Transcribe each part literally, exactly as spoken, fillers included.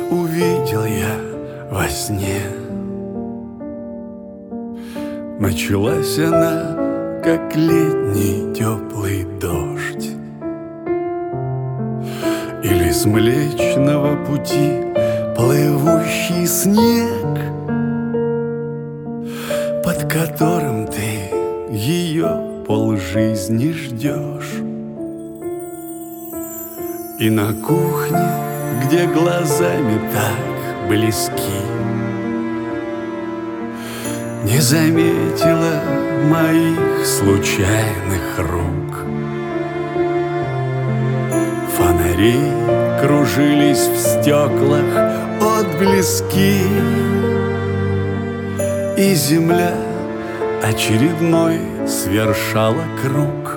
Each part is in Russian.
увидел я во сне. Началась она, как летний теплый дождь, или с Млечного Пути плывущий снег, под которым ты ее полжизни ждешь. И на кухне, где глазами так близки, не заметила моих случайных рук. Фонари кружились в стеклах отблески, и земля очередной свершала круг.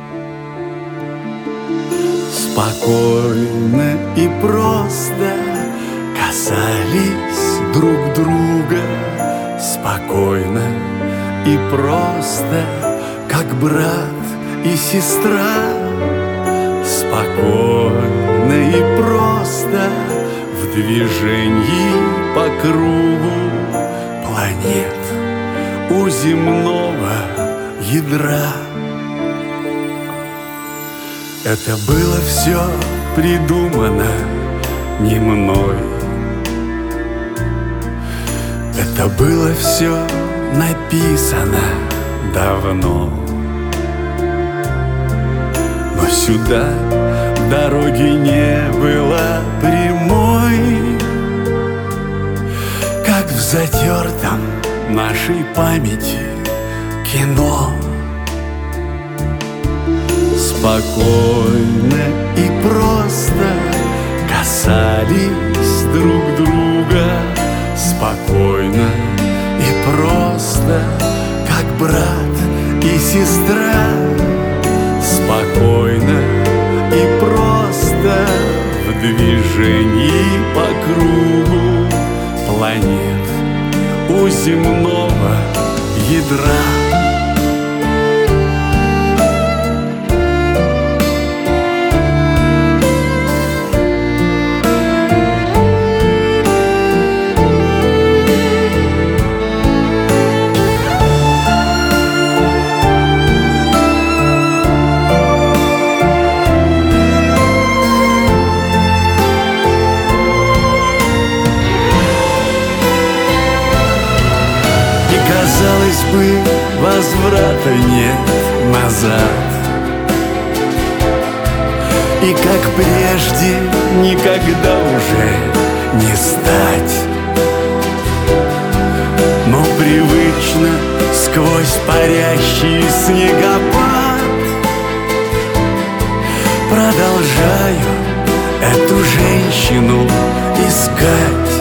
Спокойно и просто касались друг друга, спокойно и просто, как брат и сестра. Спокойно и просто в движении по кругу планет у земного ядра. Это было все придумано не мной, это было все написано давно. Но сюда дороги не было прямой, как в затертом нашей памяти кино. Спокойно и просто касались друг друга, спокойно и просто, как брат и сестра. Спокойно и просто в движении по кругу планет у земного ядра. Казалось бы, возврата нет назад, и как прежде никогда уже не стать. Но привычно сквозь парящий снегопад продолжаю эту женщину искать.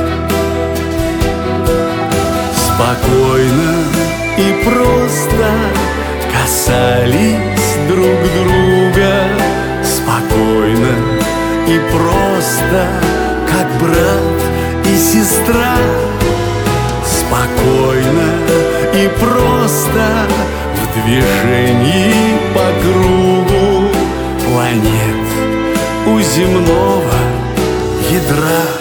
Спокойно и просто касались друг друга, спокойно и просто, как брат и сестра. Спокойно и просто в движении по кругу планет у земного ядра.